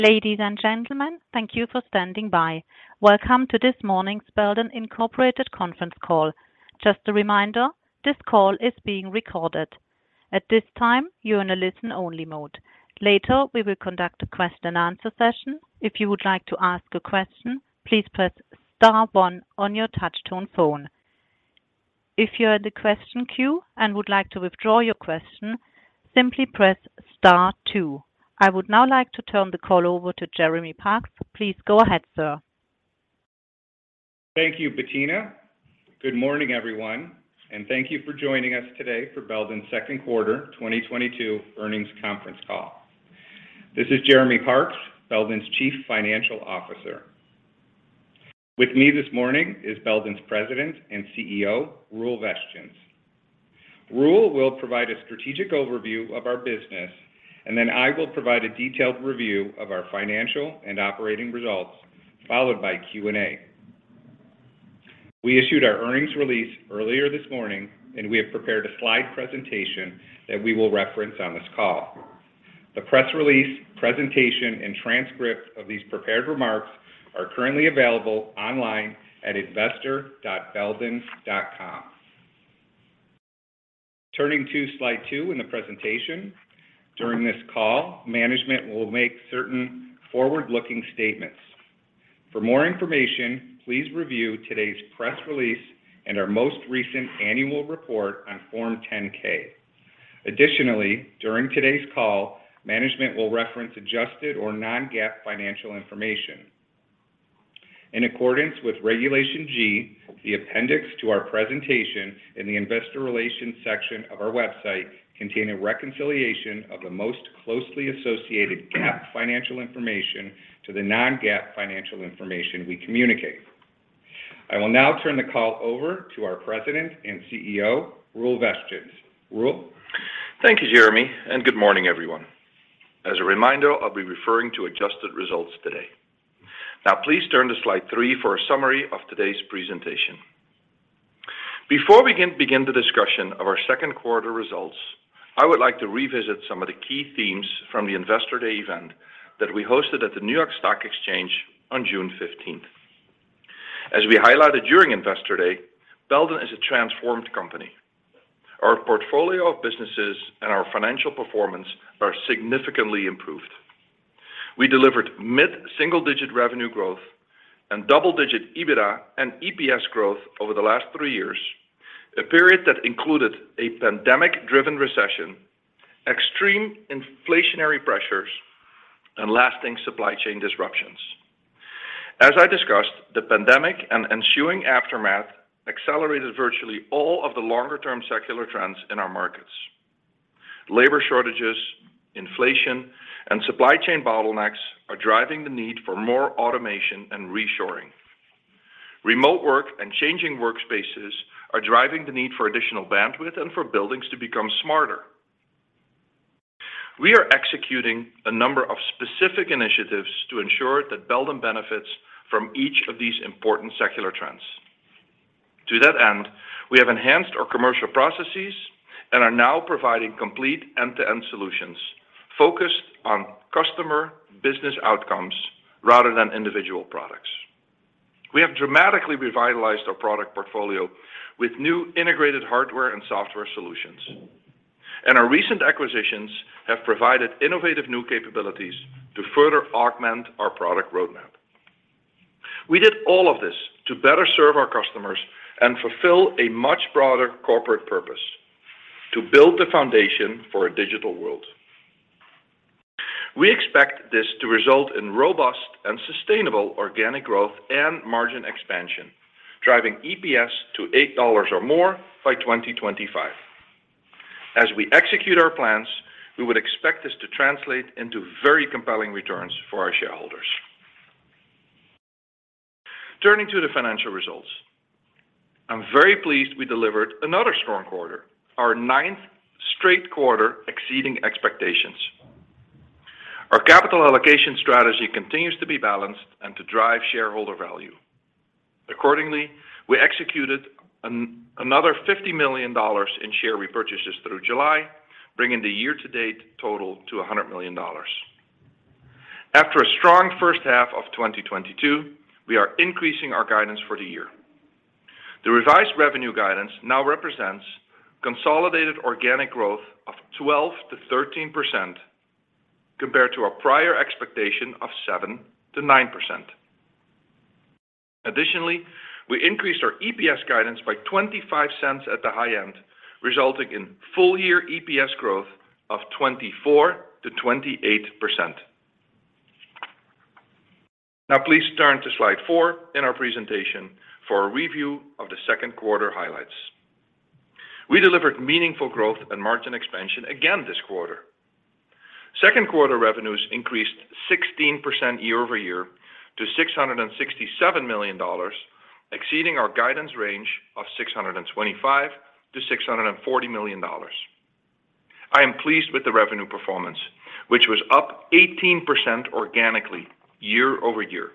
Ladies and gentlemen, thank you for standing by. Welcome to this morning's Belden Incorporated conference call. Just a reminder, this call is being recorded. At this time, you're in a listen-only mode. Later, we will conduct a question-and-answer session. If you would like to ask a question, please press star one on your touch-tone phone. If you're in the question queue and would like to withdraw your question, simply press star two. I would now like to turn the call over to Jeremy Parks. Please go ahead, sir. Thank you, Bettina. Good morning, everyone, and thank you for joining us today for Belden's second quarter 2022 earnings conference call. This is Jeremy Parks, Belden's Chief Financial Officer. With me this morning is Belden's President and CEO, Roel Vestjens. Roel will provide a strategic overview of our business, and then I will provide a detailed review of our financial and operating results, followed by Q&A. We issued our earnings release earlier this morning, and we have prepared a slide presentation that we will reference on this call. The press release, presentation, and transcript of these prepared remarks are currently available online at investor.belden.com. Turning to slide 2 in the presentation, during this call, management will make certain forward-looking statements. For more information, please review today's press release and our most recent annual report on Form 10-K. Additionally, during today's call, management will reference adjusted or non-GAAP financial information. In accordance with Regulation G, the appendix to our presentation in the Investor Relations section of our website contain a reconciliation of the most closely associated GAAP financial information to the non-GAAP financial information we communicate. I will now turn the call over to our President and CEO, Roel Vestjens. Roel? Thank you, Jeremy, and good morning, everyone. As a reminder, I'll be referring to adjusted results today. Now, please turn to slide 3 for a summary of today's presentation. Before we begin the discussion of our second quarter results, I would like to revisit some of the key themes from the Investor Day event that we hosted at the New York Stock Exchange on June 15th. As we highlighted during Investor Day, Belden is a transformed company. Our portfolio of businesses and our financial performance are significantly improved. We delivered mid-single-digit revenue growth and double-digit EBITDA and EPS growth over the last 3 years, a period that included a pandemic-driven recession, extreme inflationary pressures, and lasting supply chain disruptions. As I discussed, the pandemic and ensuing aftermath accelerated virtually all of the longer-term secular trends in our markets. Labor shortages, inflation, and supply chain bottlenecks are driving the need for more automation and reshoring. Remote work and changing workspaces are driving the need for additional bandwidth and for buildings to become smarter. We are executing a number of specific initiatives to ensure that Belden benefits from each of these important secular trends. To that end, we have enhanced our commercial processes and are now providing complete end-to-end solutions focused on customer business outcomes rather than individual products. We have dramatically revitalized our product portfolio with new integrated hardware and software solutions. And our recent acquisitions have provided innovative new capabilities to further augment our product roadmap. We did all of this to better serve our customers and fulfill a much broader corporate purpose, to build the foundation for a digital world. We expect this to result in robust and sustainable organic growth and margin expansion, driving EPS to $8 or more by 2025. As we execute our plans, we would expect this to translate into very compelling returns for our shareholders. Turning to the financial results. I'm very pleased we delivered another strong quarter, our 9th straight quarter exceeding expectations. Our capital allocation strategy continues to be balanced and to drive shareholder value. Accordingly, we executed another $50 million in share repurchases through July, bringing the year-to-date total to $100 million. After a strong first half of 2022, we are increasing our guidance for the year. The revised revenue guidance now represents consolidated organic growth of 12%-13% compared to our prior expectation of 7%-9%. Additionally, we increased our EPS guidance by 25 cents at the high end, resulting in full year EPS growth of 24%-28%. Now please turn to slide 4 in our presentation for a review of the second quarter highlights. We delivered meaningful growth and margin expansion again this quarter. Second quarter revenues increased 16% year-over-year to $667 million, exceeding our guidance range of $625 to $640 million. I am pleased with the revenue performance, which was up 18% organically year-over-year.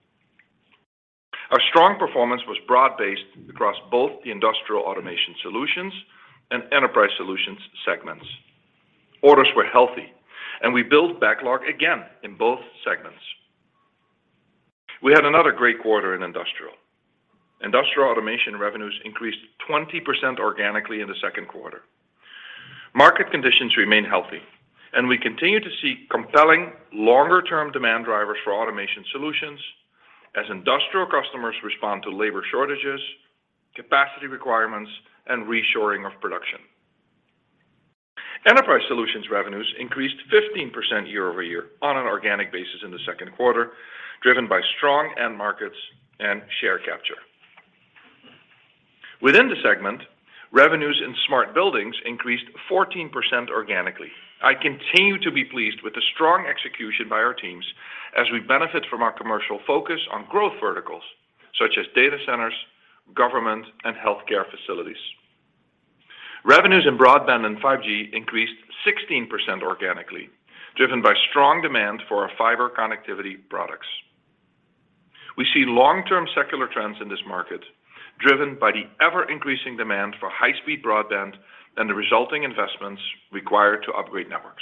Our strong performance was broad-based across both the Industrial Automation Solutions and Enterprise Solutions segments. Orders were healthy, and we built backlog again in both segments. We had another great quarter in Industrial. Industrial Automation revenues increased 20% organically in the second quarter. Market conditions remain healthy, and we continue to see compelling longer-term demand drivers for automation solutions as industrial customers respond to labor shortages, capacity requirements, and reshoring of production. Enterprise Solutions revenues increased 15% year-over-year on an organic basis in the second quarter, driven by strong end markets and share capture. Within the segment, revenues in Smart Buildings increased 14% organically. I continue to be pleased with the strong execution by our teams as we benefit from our commercial focus on growth verticals such as data centers, government, and healthcare facilities. Revenues in broadband and 5G increased 16% organically, driven by strong demand for our fiber connectivity products. We see long-term secular trends in this market, driven by the ever-increasing demand for high-speed broadband and the resulting investments required to upgrade networks.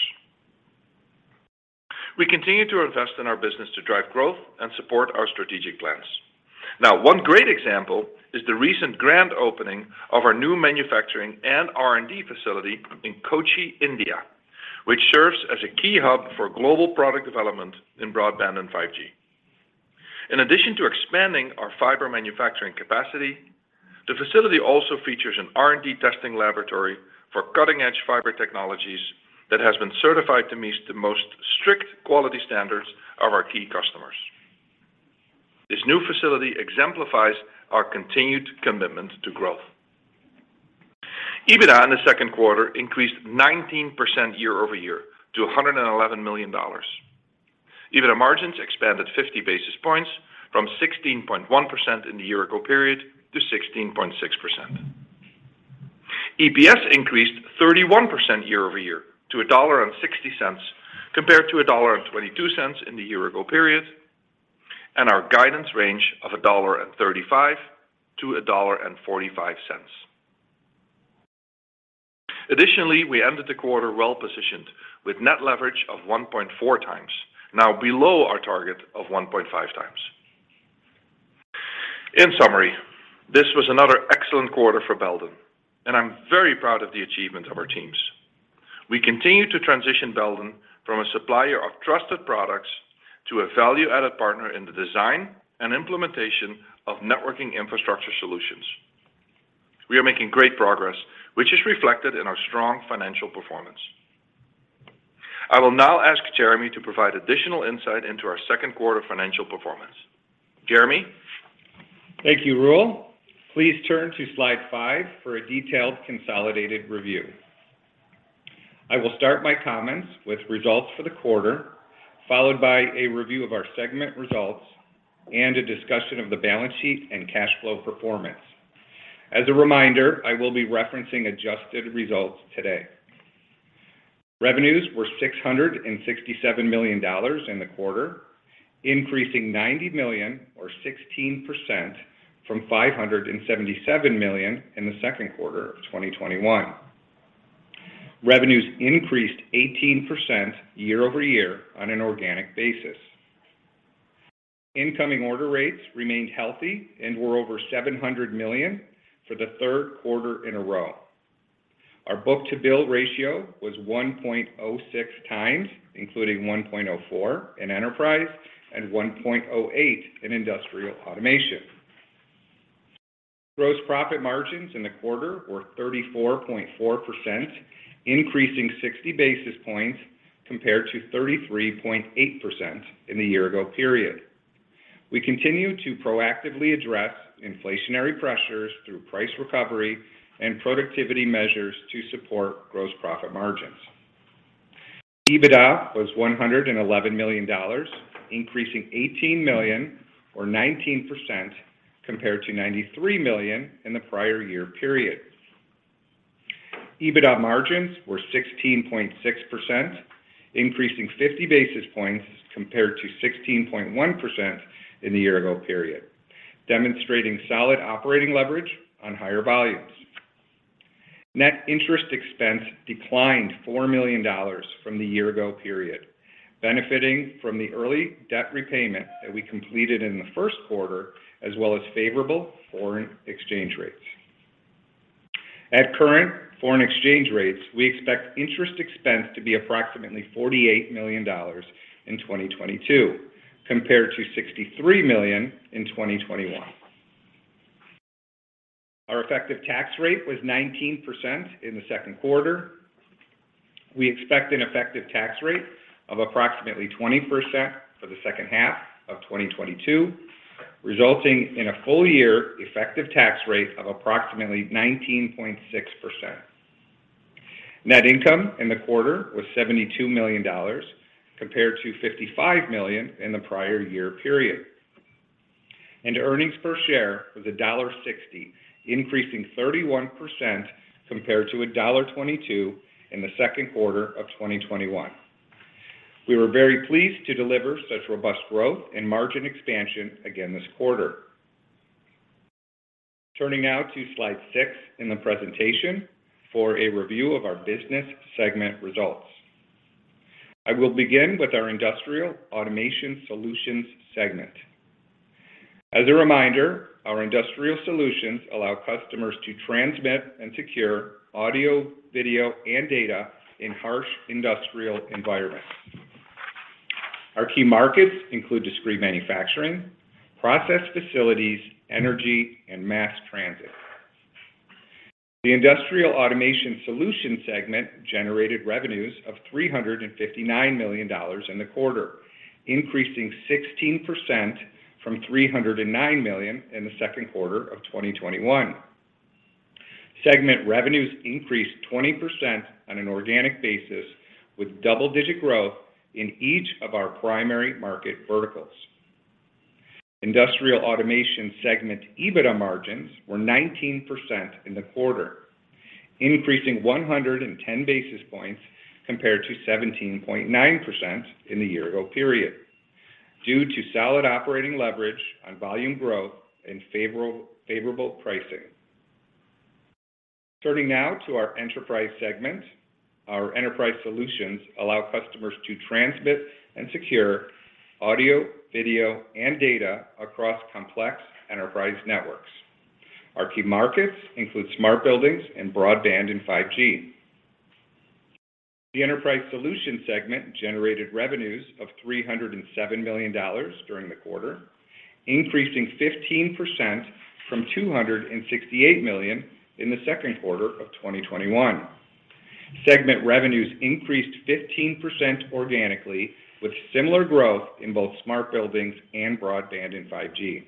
We continue to invest in our business to drive growth and support our strategic plans. Now, one great example is the recent grand opening of our new manufacturing and R&D facility in Kochi, India, which serves as a key hub for global product development in broadband and 5G. In addition to expanding our fiber manufacturing capacity, the facility also features an R&D testing laboratory for cutting-edge fiber technologies that has been certified to meet the most strict quality standards of our key customers. This new facility exemplifies our continued commitment to growth. EBITDA in the second quarter increased 19% year-over-year to $111 million. EBITDA margins expanded 50 basis points from 16.1% in the year-ago period to 16.6%. EPS increased 31% year-over-year to $1.60 compared to $1.22 in the year-ago period, and our guidance range of $1.35 to $1.45. Additionally, we ended the quarter well-positioned with net leverage of 1.4 times, now below our target of 1.5 times. In summary, this was another excellent quarter for Belden, and I'm very proud of the achievements of our teams. We continue to transition Belden from a supplier of trusted products to a value-added partner in the design and implementation of networking infrastructure solutions. We are making great progress, which is reflected in our strong financial performance. I will now ask Jeremy to provide additional insight into our second quarter financial performance. Jeremy? Thank you, Roel. Please turn to slide 5 for a detailed consolidated review. I will start my comments with results for the quarter, followed by a review of our segment results and a discussion of the balance sheet and cash flow performance. As a reminder, I will be referencing adjusted results today. Revenues were $667 million in the quarter, increasing $90 million or 16% from $577 million in the second quarter of 2021. Revenues increased 18% year-over-year on an organic basis. Incoming order rates remained healthy and were over $700 million for the third quarter in a row. Our book-to-bill ratio was 1.06 times, including 1.04 in enterprise and 1.08 in industrial automation. Gross profit margins in the quarter were 34.4%, increasing 60 basis points compared to 33.8% in the year-ago period. We continue to proactively address inflationary pressures through price recovery and productivity measures to support gross profit margins. EBITDA was $111 million, increasing $18 million or 19% compared to $93 million in the prior year period. EBITDA margins were 16.6%, increasing 50 basis points compared to 16.1% in the year-ago period, demonstrating solid operating leverage on higher volumes. Net interest expense declined $4 million from the year-ago period, benefiting from the early debt repayment that we completed in the first quarter, as well as favorable foreign exchange rates. At current foreign exchange rates, we expect interest expense to be approximately $48 million in 2022, compared to $63 million in 2021. Our effective tax rate was 19% in the second quarter. We expect an effective tax rate of approximately 20% for the second half of 2022, resulting in a full year effective tax rate of approximately 19.6%. Net income in the quarter was $72 million compared to $55 million in the prior year period. And earnings per share was $1.60, increasing 31% compared to $1.22 in the second quarter of 2021. We were very pleased to deliver such robust growth and margin expansion again this quarter. Turning now to slide 6 in the presentation for a review of our business segment results. I will begin with our Industrial Automation Solutions segment. As a reminder, our industrial solutions allow customers to transmit and secure audio, video, and data in harsh industrial environments. Our key markets include discrete manufacturing, process facilities, energy, and mass transit. The Industrial Automation Solutions segment generated revenues of $359 million in the quarter, increasing 16% from $309 million in the second quarter of 2021. Segment revenues increased 20% on an organic basis, with double-digit growth in each of our primary market verticals. Industrial Automation segment EBITDA margins were 19% in the quarter, increasing 110 basis points compared to 17.9% in the year-ago period, due to solid operating leverage on volume growth and favorable pricing. Turning now to our enterprise segment. Our enterprise solutions allow customers to transmit and secure audio, video, and data across complex enterprise networks. Our key markets include smart buildings and broadband and 5G. The Enterprise Solutions segment generated revenues of $307 million during the quarter, increasing 15% from $268 million in the second quarter of 2021. Segment revenues increased 15% organically, with similar growth in both smart buildings and broadband and 5G.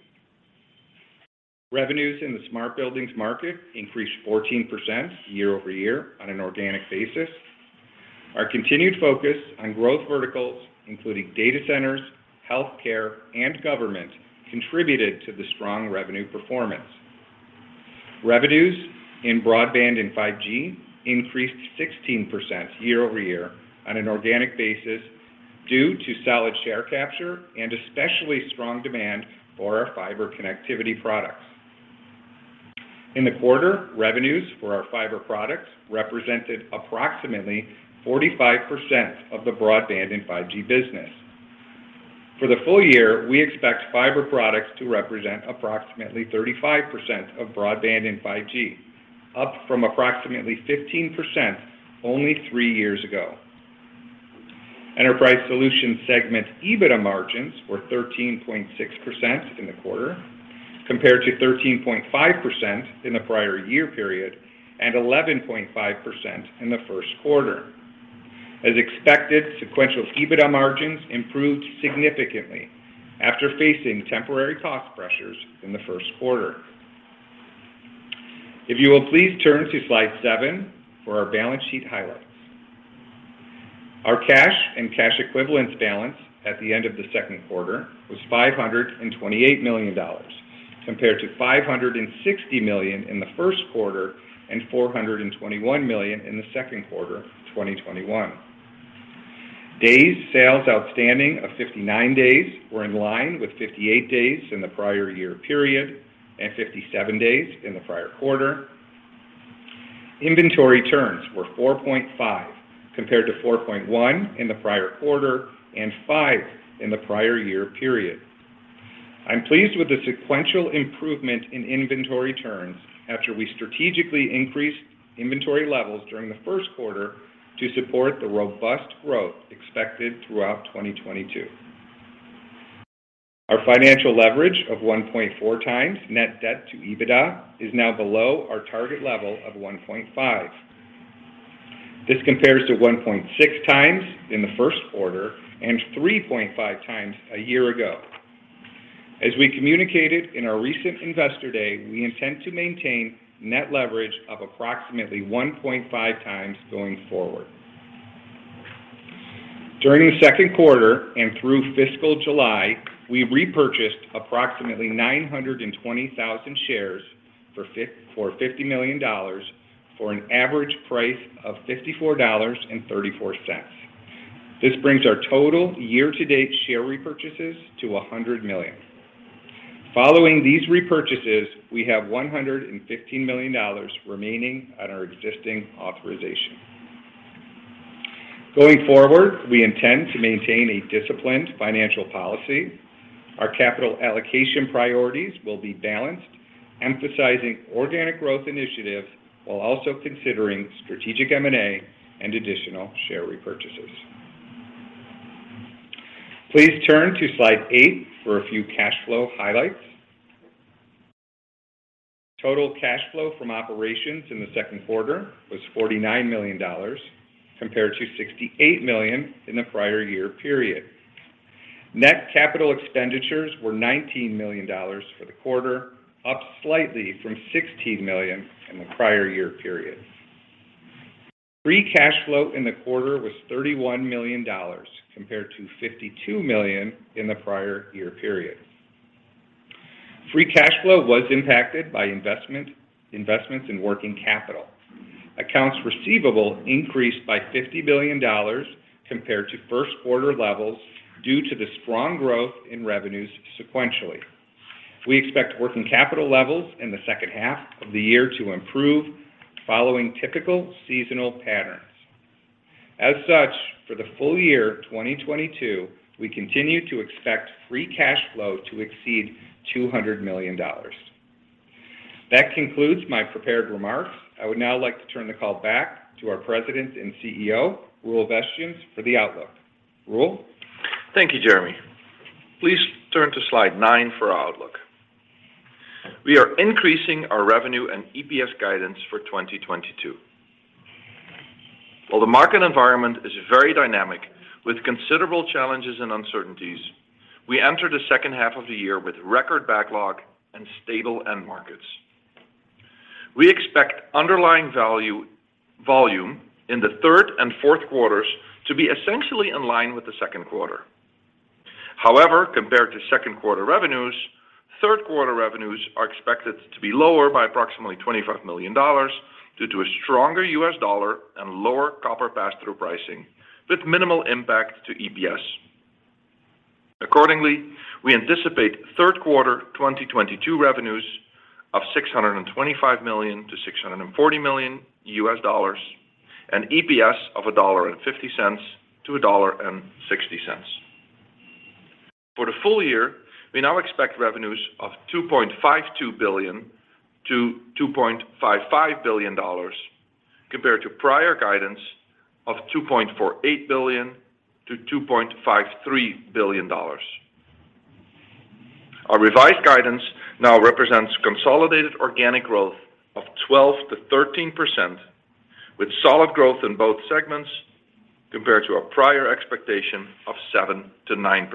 Revenues in the smart buildings market increased 14% year-over-year on an organic basis. Our continued focus on growth verticals, including data centers, healthcare, and government, contributed to the strong revenue performance. Revenues in broadband and 5G increased 16% year-over-year on an organic basis due to solid share capture and especially strong demand for our fiber connectivity products. In the quarter, revenues for our fiber products represented approximately 45% of the broadband and 5G business. For the full year, we expect fiber products to represent approximately 35% of broadband and 5G, up from approximately 15% only 3 years ago. Enterprise Solutions segment EBITDA margins were 13.6% in the quarter, compared to 13.5% in the prior year period and 11.5% in the first quarter. As expected, sequential EBITDA margins improved significantly after facing temporary cost pressures in the first quarter. If you will please turn to slide 7 for our balance sheet highlights. Our cash and cash equivalents balance at the end of the second quarter was $528 million, compared to $560 million in the first quarter and $421 million in the second quarter of 2021. Days sales outstanding of 59 days were in line with 58 days in the prior year period and 57 days in the prior quarter. Inventory turns were 4.5 compared to 4.1 in the prior quarter and 5 in the prior year period. I'm pleased with the sequential improvement in inventory turns after we strategically increased inventory levels during the first quarter to support the robust growth expected throughout 2022. Our financial leverage of 1.4 times net debt to EBITDA is now below our target level of 1.5. This compares to 1.6 times in the first quarter and 3.5 times a year ago. As we communicated in our recent Investor Day, we intend to maintain net leverage of approximately 1.5 times going forward. During the second quarter and through fiscal July, we repurchased approximately 920,000 shares for $50 million for an average price of $54.34. This brings our total year-to-date share repurchases to $100 million. Following these repurchases, we have $115 million remaining on our existing authorization. Going forward, we intend to maintain a disciplined financial policy. Our capital allocation priorities will be balanced, emphasizing organic growth initiatives while also considering strategic M&A and additional share repurchases. Please turn to slide 8 for a few cash flow highlights. Total cash flow from operations in the second quarter was $49 million, compared to $68 million in the prior year period. Net capital expenditures were $19 million for the quarter, up slightly from $16 million in the prior year period. Free cash flow in the quarter was $31 million, compared to $52 million in the prior year period. Free cash flow was impacted by investments in working capital. Accounts receivable increased by $50 billion compared to first quarter levels due to the strong growth in revenues sequentially. We expect working capital levels in the second half of the year to improve following typical seasonal patterns. As such, for the full year 2022, we continue to expect free cash flow to exceed $200 million. That concludes my prepared remarks. I would now like to turn the call back to our President and CEO, Roel Vestjens, for the outlook. Roel? Thank you, Jeremy. Please turn to slide 9 for our outlook. We are increasing our revenue and EPS guidance for 2022. While the market environment is very dynamic with considerable challenges and uncertainties, we enter the second half of the year with record backlog and stable end markets. We expect underlying volume in the third and fourth quarters to be essentially in line with the second quarter. However, compared to second quarter revenues, third quarter revenues are expected to be lower by approximately $25 million due to a stronger US dollar and lower copper pass-through pricing, with minimal impact to EPS. Accordingly, we anticipate third quarter 2022 revenues of $625 million to $640 million, and EPS of $1.50 to $1.60. For the full year, we now expect revenues of $2.52 billion to $2.55 billion, compared to prior guidance of $2.48 billion to $2.53 billion. Our revised guidance now represents consolidated organic growth of 12 to 13%, with solid growth in both segments compared to our prior expectation of 7 to 9%.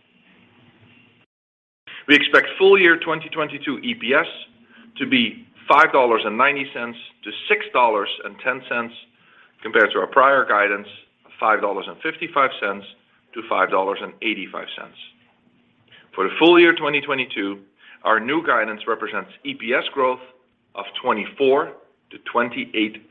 We expect full year 2022 EPS to be $5.90 to $6.10, compared to our prior guidance of $5.55 to $5.85. For the full year 2022, our new guidance represents EPS growth of 24 to 28%.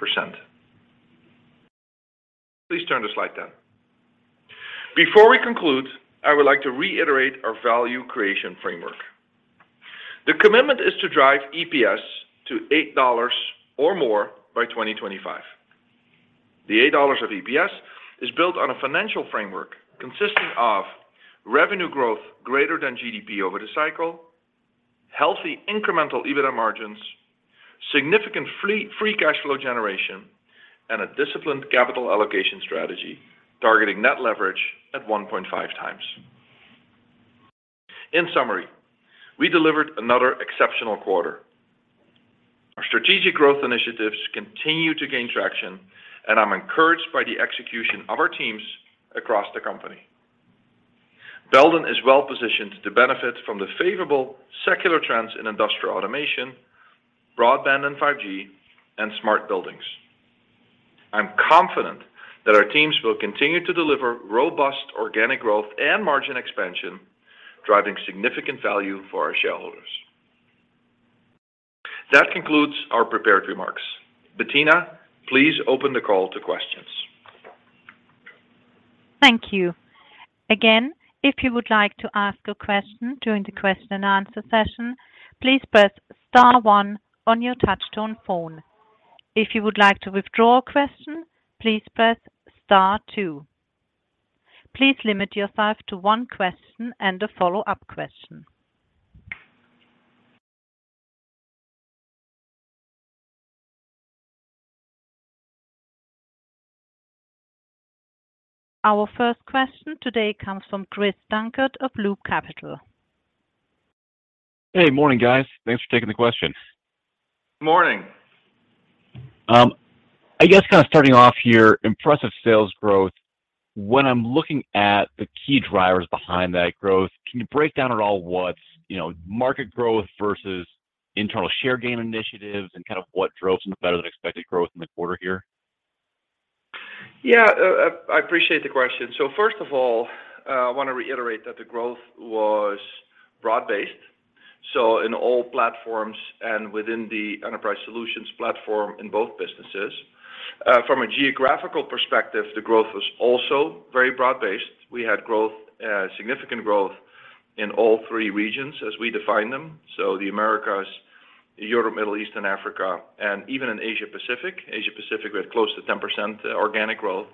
Please turn to slide 10. Before we conclude, I would like to reiterate our value creation framework. The commitment is to drive EPS to $8 or more by 2025. The $8 of EPS is built on a financial framework consisting of revenue growth greater than GDP over the cycle, healthy incremental EBITDA margins, significant free cash flow generation, and a disciplined capital allocation strategy targeting net leverage at 1.5 times. In summary, we delivered another exceptional quarter. Our strategic growth initiatives continue to gain traction, and I'm encouraged by the execution of our teams across the company. Belden is well positioned to benefit from the favorable secular trends in industrial automation, broadband and 5G, and smart buildings. I'm confident that our teams will continue to deliver robust organic growth and margin expansion, driving significant value for our shareholders. That concludes our prepared remarks. Bettina, please open the call to questions. Thank you. Again, if you would like to ask a question during the question and answer session, please press star 1 on your touchtone phone. If you would like to withdraw a question, please press star 2. Please limit yourself to one question and a follow-up question. Our first question today comes from Chris Dankert of Loop Capital. Hey, morning, guys. Thanks for taking the question. Morning. I guess kind of starting off here, impressive sales growth. When I'm looking at the key drivers behind that growth, can you break down at all what's, market growth versus internal share gain initiatives and kind of what drove some better than expected growth in the quarter here? Yeah, I appreciate the question. So first of all, I want to reiterate that the growth was broad-based. So in all platforms and within the Enterprise Solutions platform in both businesses. From a geographical perspective, the growth was also very broad-based. We had growth, significant growth in all three regions as we define them. So the Americas, Europe, Middle East, and Africa, and even in Asia Pacific. Asia Pacific, we had close to 10% organic growth.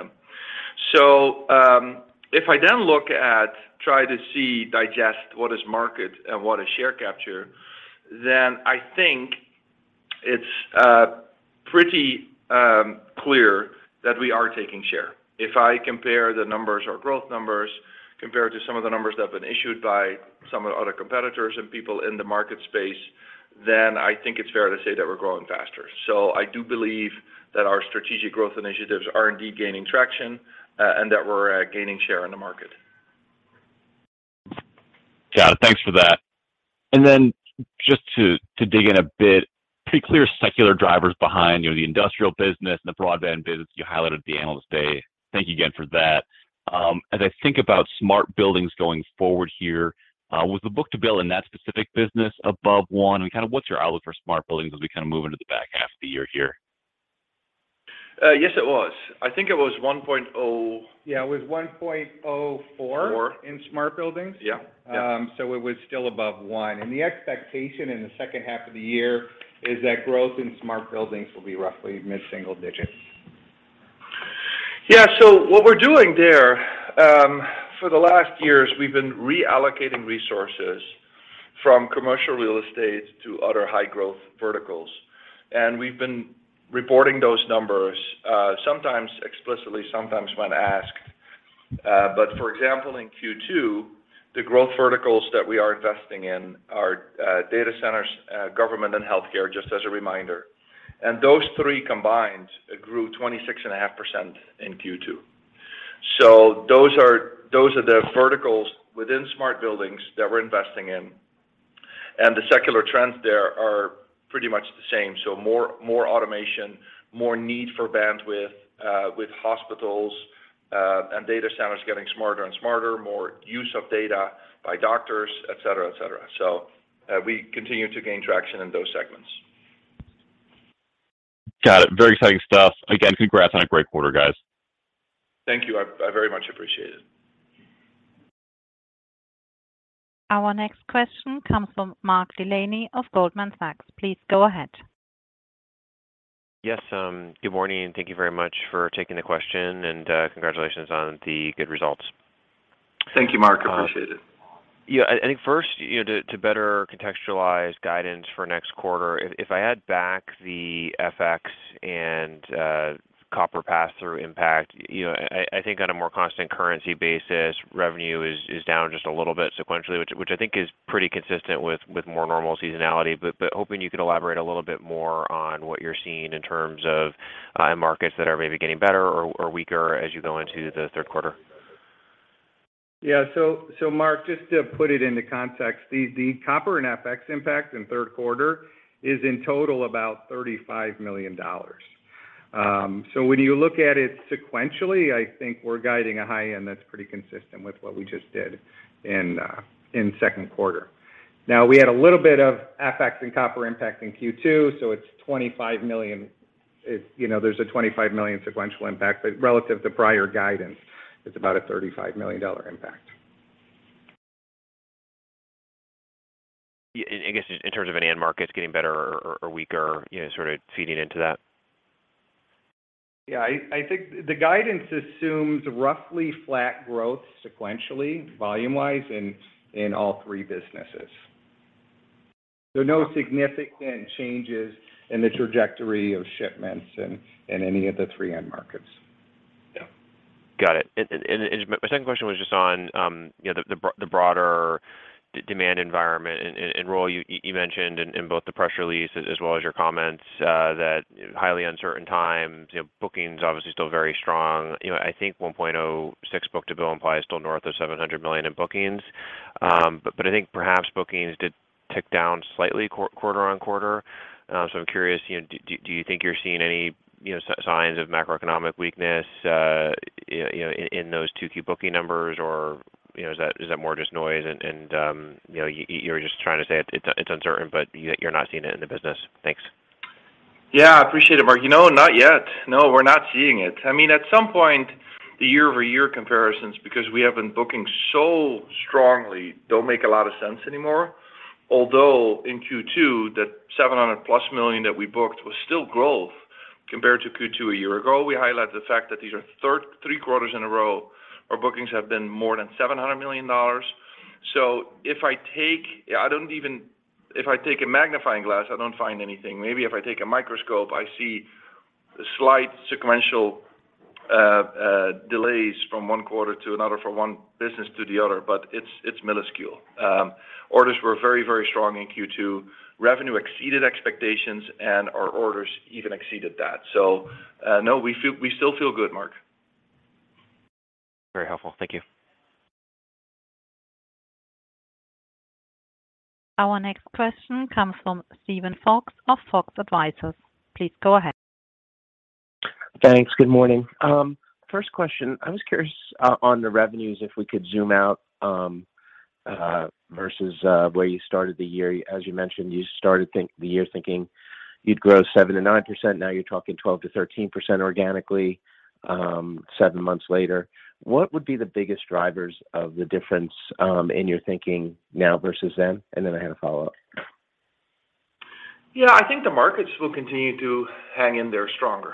If I then try to digest what is market and what is share capture, then I think it's pretty clear that we are taking share. If I compare the numbers or growth numbers compared to some of the numbers that have been issued by some of the other competitors and people in the market space, then I think it's fair to say that we're growing faster. So I do believe that our strategic growth initiatives are indeed gaining traction and that we're gaining share in the market. Got it. Thanks for that. And then just to dig in a bit, pretty clear secular drivers behind the industrial business and the broadband business you highlighted at the Analyst Day. Thank you again for that. As I think about smart buildings going forward here, was the book-to-bill in that specific business above 1? And kind of what's your outlook for smart buildings as we kind of move into the back half of the year here? Yes, it was. I think it was 1.0. Yeah, it was 1.04 in smart buildings. Yeah. So it was still above 1. And the expectation in the second half of the year is that growth in smart buildings will be roughly mid-single digits. Yeah, so what we're doing there, for the last years, we've been reallocating resources from commercial real estate to other high growth verticals. And we've been reporting those numbers, sometimes explicitly, sometimes when asked. But for example, in Q2, the growth verticals that we are investing in are data centers, government, and healthcare, just as a reminder. And those three combined grew 26.5% in Q2. So those are the verticals within smart buildings that we're investing in. And the secular trends there are pretty much the same. So more automation, more need for bandwidth with hospitals and data centers getting smarter and smarter, more use of data by doctors, et cetera, et cetera. So we continue to gain traction in those segments. Got it. Very exciting stuff. Again, congrats on a great quarter, guys. Thank you. I very much appreciate it. Our next question comes from Mark Delaney of Goldman Sachs. Please go ahead. Yes, good morning, and thank you very much for taking the question, and congratulations on the good results. Thank you, Mark. Appreciate it. Yeah, I think first, to better contextualize guidance for next quarter, if I add back the FX and copper pass-through impact, I think on a more constant currency basis, revenue is down just a little bit sequentially, which I think is pretty consistent with more normal seasonality. But hoping you could elaborate a little bit more on what you're seeing in terms of markets that are maybe getting better or weaker as you go into the third quarter. Yeah, so Mark, just to put it into context, the copper and FX impact in third quarter is in total about $35 million. So when you look at it sequentially, I think we're guiding a high end that's pretty consistent with what we just did in second quarter. Now, we had a little bit of FX and copper impact in Q2, so it's $25 million. There's a $25 million sequential impact, but relative to prior guidance, it's about a $35 million impact. Yeah, I guess in terms of any end markets getting better or weaker, sort of feeding into that. Yeah, I think the guidance assumes roughly flat growth sequentially, volume-wise, in all three businesses. So no significant changes in the trajectory of shipments in any of the three end markets. Yeah. Got it. And my second question was just on the broader demand environment. And Roel, you mentioned in both the press release as well as your comments that highly uncertain times, bookings obviously still very strong. I think 1.06 book-to-bill implies still north of $700 million in bookings. But I think perhaps bookings did tick down slightly quarter on quarter. So I'm curious, do you think you're seeing any signs of macroeconomic weakness in those 2Q booking numbers, or is that more just noise and you're just trying to say it's uncertain, but you're not seeing it in the business? Thanks. Yeah, I appreciate it, Mark. Not yet. No, we're not seeing it. I mean, at some point, the year-over-year comparisons, because we have been booking so strongly, don't make a lot of sense anymore. Although in Q2, that $700+ million that we booked was still growth compared to Q2 a year ago. We highlighted the fact that these are three quarters in a row our bookings have been more than $700 million. So if I take a magnifying glass, I don't find anything. Maybe if I take a microscope, I see slight sequential delays from one quarter to another, from one business to the other, but it's minuscule. Orders were very, very strong in Q2. Revenue exceeded expectations, and our orders even exceeded that. So no, we still feel good, Mark. Very helpful. Thank you. Our next question comes from Steven Fox of Fox Advisors. Please go ahead. Thanks. Good morning. First question, I was curious on the revenues, if we could zoom out versus where you started the year. As you mentioned, you started the year thinking you'd grow 7 to 9%. Now you're talking 12 to 13% organically, 7 months later. What would be the biggest drivers of the difference in your thinking now versus then? And then I had a follow-up. Yeah, I think the markets will continue to hang in there stronger.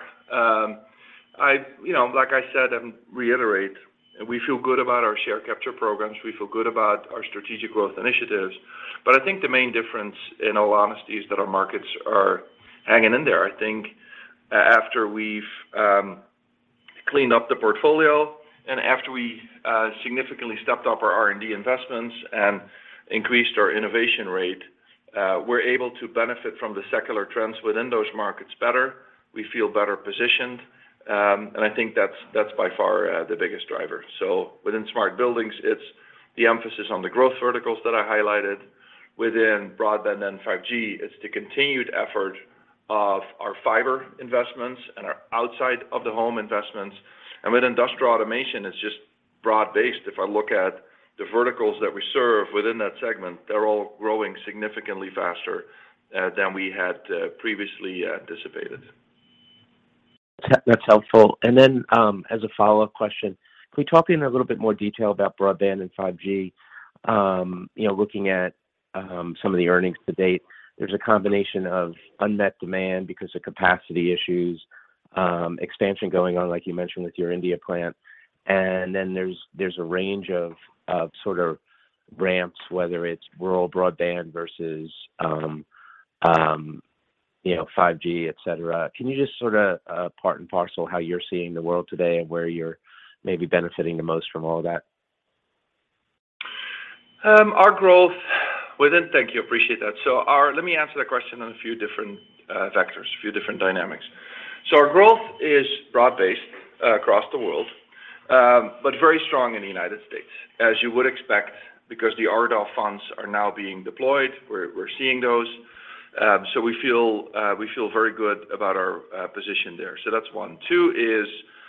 Like I said, and reiterate, we feel good about our share capture programs. We feel good about our strategic growth initiatives. But I think the main difference, in all honesty, is that our markets are hanging in there. I think after we've cleaned up the portfolio and after we significantly stepped up our R&D investments and increased our innovation rate, we're able to benefit from the secular trends within those markets better. We feel better positioned. And I think that's by far the biggest driver. So within smart buildings, it's the emphasis on the growth verticals that I highlighted. Within broadband and 5G, it's the continued effort of our fiber investments and our outside of the home investments. And with industrial automation, it's just broad-based. If I look at the verticals that we serve within that segment, they're all growing significantly faster than we had previously anticipated. That's helpful. And then as a follow-up question, can we talk in a little bit more detail about broadband and 5G? Looking at some of the earnings to date, there's a combination of unmet demand because of capacity issues, expansion going on, like you mentioned, with your India plant. And then there's a range of sort of ramps, whether it's rural broadband versus 5G, et cetera. Can you just sort of part and parcel how you're seeing the world today and where you're maybe benefiting the most from all of that? Our growth within, thank you, appreciate that. So let me answer that question on a few different vectors, a few different dynamics. So our growth is broad-based across the world, but very strong in the United States, as you would expect, because the RDOF funds are now being deployed. We're seeing those. So we feel very good about our position there. So that's one. Two is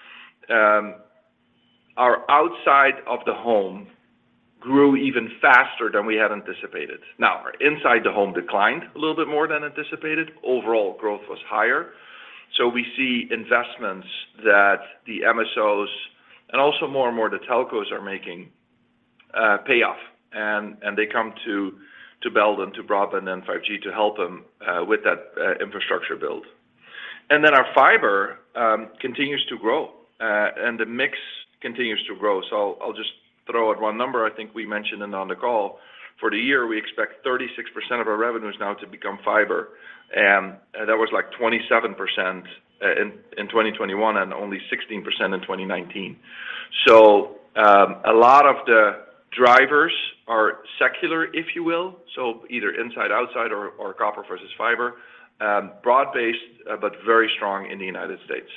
our outside of the home grew even faster than we had anticipated. Now, our inside the home declined a little bit more than anticipated. Overall growth was higher. So we see investments that the MSOs and also more and more the telcos are making pay off. And they come to Belden, to broadband and 5G to help them with that infrastructure build. And then our fiber continues to grow, and the mix continues to grow. So I'll just throw out one number. I think we mentioned it on the call. For the year, we expect 36% of our revenues now to become fiber. And that was like 27% in 2021 and only 16% in 2019. So a lot of the drivers are secular, if you will, so either inside, outside, or copper versus fiber, broad-based, but very strong in the United States.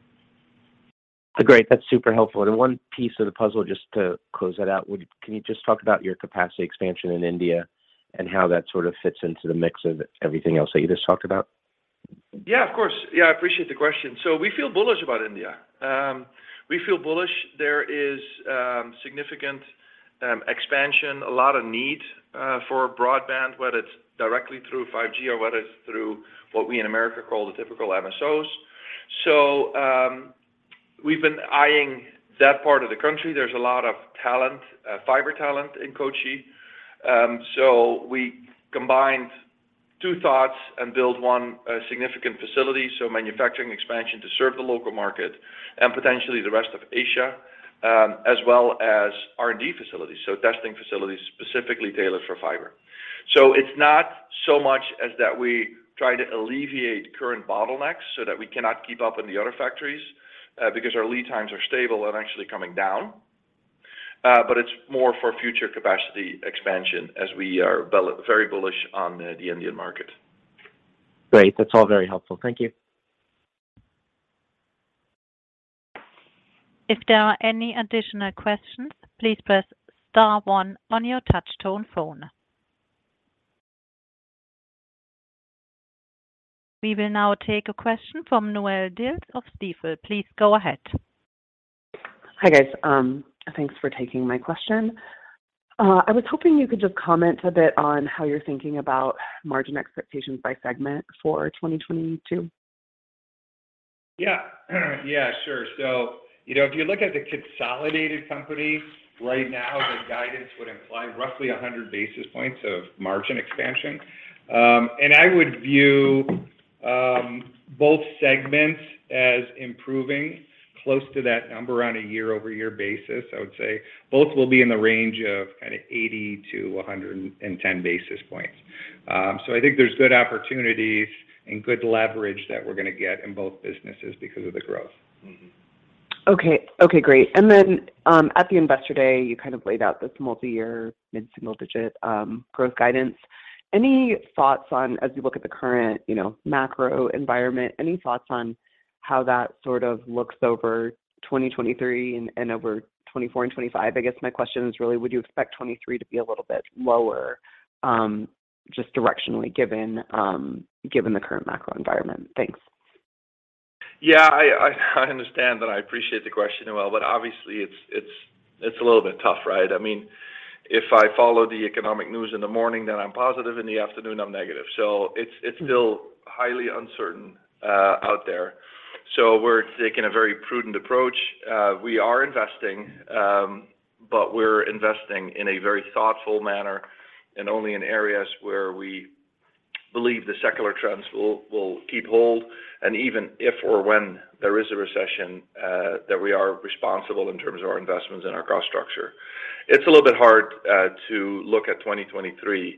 Great, that's super helpful. And one piece of the puzzle, just to close that out, can you just talk about your capacity expansion in India and how that sort of fits into the mix of everything else that you just talked about? Yeah, of course. Yeah, I appreciate the question. So we feel bullish about India. We feel bullish. There is significant expansion, a lot of need for broadband, whether it's directly through 5G or whether it's through what we in America call the typical MSOs. So we've been eyeing that part of the country. There's a lot of talent, fiber talent in Kochi. So we combined two thoughts and built one significant facility, so manufacturing expansion to serve the local market and potentially the rest of Asia, as well as R&D facilities, so testing facilities specifically tailored for fiber. So it's not so much as that we try to alleviate current bottlenecks so that we cannot keep up in the other factories, because our lead times are stable and actually coming down. But it's more for future capacity expansion as we are very bullish on the Indian market. Great. That's all very helpful. Thank you. If there are any additional questions, please press star 1 on your touch-tone phone. We will now take a question from Noelle Dilts of Stifel. Please go ahead. Hi, guys. Thanks for taking my question. I was hoping you could just comment a bit on how you're thinking about margin expectations by segment for 2022. Yeah. Yeah, sure. So, if you look at the consolidated company right now, the guidance would imply roughly 100 basis points of margin expansion. And I would view both segments as improving close to that number on a year-over-year basis. I would say both will be in the range of kind of 80 to 110 basis points. So I think there's good opportunities and good leverage that we're going to get in both businesses because of the growth. Mm-hmm. Okay, great. And then at the Investor Day, you kind of laid out this multi-year mid-single-digit growth guidance. Any thoughts on, as you look at the current, macro environment, any thoughts on how that sort of looks over 2023 and over 24 and 25? I guess my question is really, would you expect 23 to be a little bit lower, just directionally, given the current macro environment? Thanks. Yeah, I understand that. I appreciate the question, Noelle, but obviously it's a little bit tough, right? I mean, if I follow the economic news in the morning, then I'm positive. In the afternoon, I'm negative. So it's still highly uncertain out there. So we're taking a very prudent approach. We are investing, but we're investing in a very thoughtful manner and only in areas where we believe the secular trends will keep hold. And even if or when there is a recession, that we are responsible in terms of our investments and our cost structure. It's a little bit hard to look at 2023.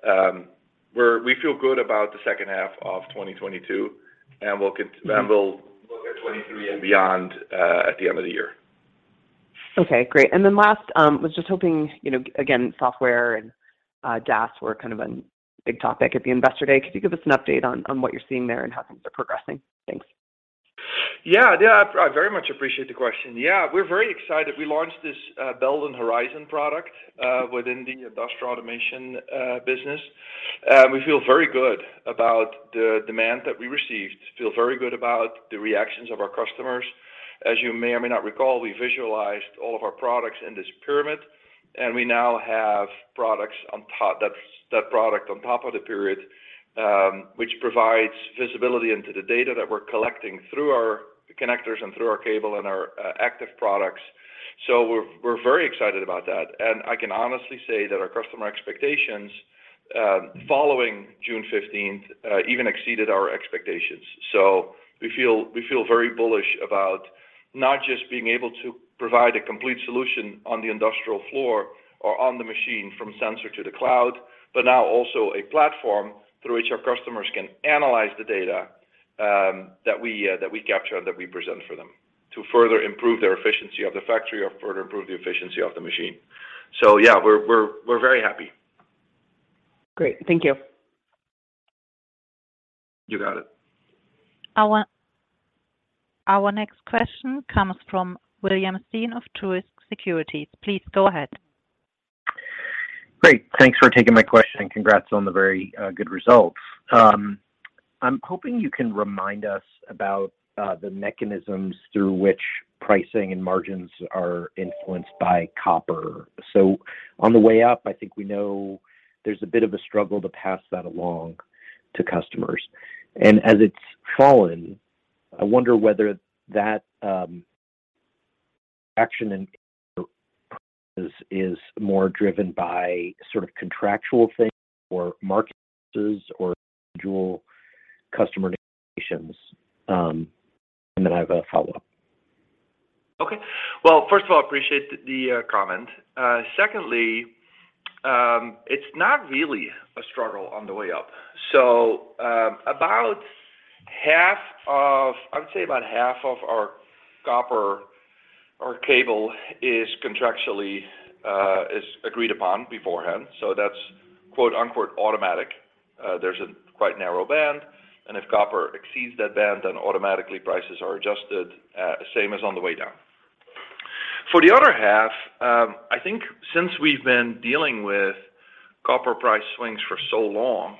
We feel good about the second half of 2022, and we'll look at 23 and beyond at the end of the year. Okay, great. And then last, was just hoping, again, software and DaaS were kind of a big topic at the Investor Day. Could you give us an update on what you're seeing there and how things are progressing? Thanks. Yeah, I very much appreciate the question. Yeah, we're very excited. We launched this Belden Horizon product within the industrial automation business. We feel very good about the demand that we received, feel very good about the reactions of our customers. As you may or may not recall, we visualized all of our products in this pyramid, and we now have products on top, that product on top of the pyramid, which provides visibility into the data that we're collecting through our connectors and through our cable and our active products. So we're very excited about that. And I can honestly say that our customer expectations following June 15th even exceeded our expectations. So we feel very bullish about not just being able to provide a complete solution on the industrial floor or on the machine from sensor to the cloud, but now also a platform through which our customers can analyze the data that we capture and that we present for them to further improve their efficiency of the factory or further improve the efficiency of the machine. So yeah, we're very happy. Great, thank you. You got it. Our next question comes from William Stein of Truist Securities. Please go ahead. Great. Thanks for taking my question, and congrats on the very good results. I'm hoping you can remind us about the mechanisms through which pricing and margins are influenced by copper. So on the way up, I think we know there's a bit of a struggle to pass that along to customers. And as it's fallen, I wonder whether that action and is more driven by sort of contractual things or markets or individual customer negotiations. And then I have a follow-up. Okay. Well, first of all, I appreciate the comment. Secondly, it's not really a struggle on the way up. So about half of our copper or cable is contractually is agreed upon beforehand. So that's quote unquote automatic. There's a quite narrow band, and if copper exceeds that band, then automatically prices are adjusted, same as on the way down. For the other half, I think since we've been dealing with copper price swings for so long,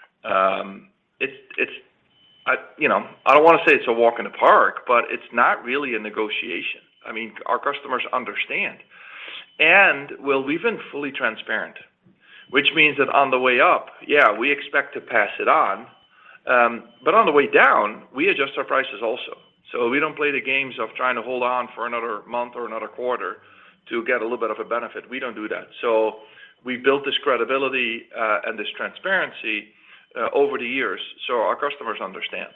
I don't want to say it's a walk in the park, but it's not really a negotiation. I mean, our customers understand. And we've been fully transparent, which means that on the way up, we expect to pass it on. But on the way down, we adjust our prices also. So we don't play the games of trying to hold on for another month or another quarter to get a little bit of a benefit. We don't do that. So we built this credibility and this transparency over the years, so our customers understand.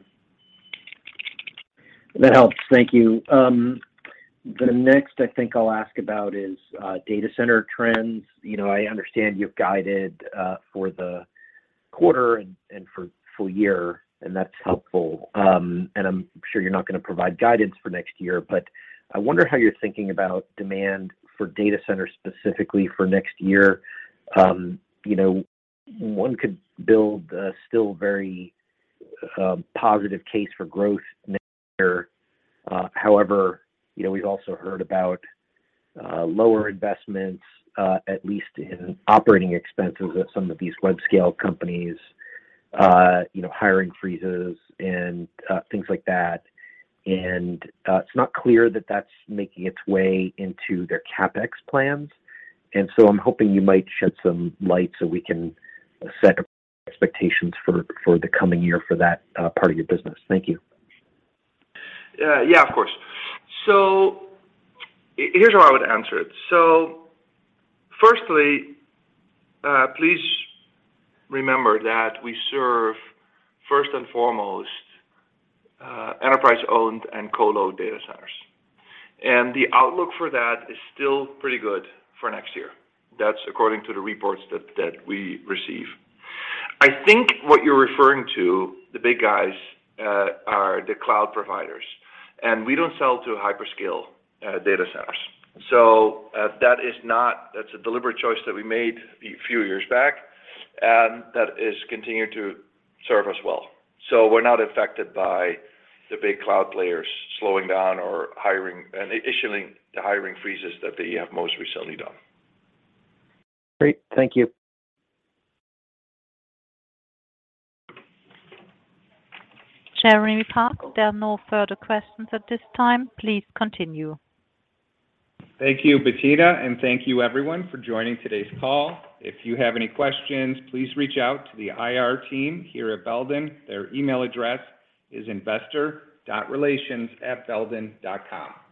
That helps. Thank you. The next I think I'll ask about is data center trends. I understand you've guided for the quarter and for full year, and that's helpful. And I'm sure you're not going to provide guidance for next year, but I wonder how you're thinking about demand for data centers specifically for next year. One could build a still very positive case for growth next year. However, we've also heard about lower investments, at least in operating expenses at some of these web scale companies, hiring freezes and things like that. And it's not clear that that's making its way into their CapEx plans. And so I'm hoping you might shed some light so we can set expectations for the coming year for that part of your business. Thank you. Yeah, of course. So here's how I would answer it. So firstly, please remember that we serve first and foremost enterprise-owned and colo data centers. And the outlook for that is still pretty good for next year. That's according to the reports that we receive. I think what you're referring to, the big guys, are the cloud providers. And we don't sell to hyperscale data centers. So that's a deliberate choice that we made a few years back, and that is continuing to serve us well. So we're not affected by the big cloud players slowing down or hiring and issuing the hiring freezes that they have most recently done. Great, thank you. Jeremy Parks, there are no further questions at this time. Please continue. Thank you, Bettina, and thank you everyone for joining today's call. If you have any questions, please reach out to the IR team here at Belden. Their email address is investor.relations@belden.com.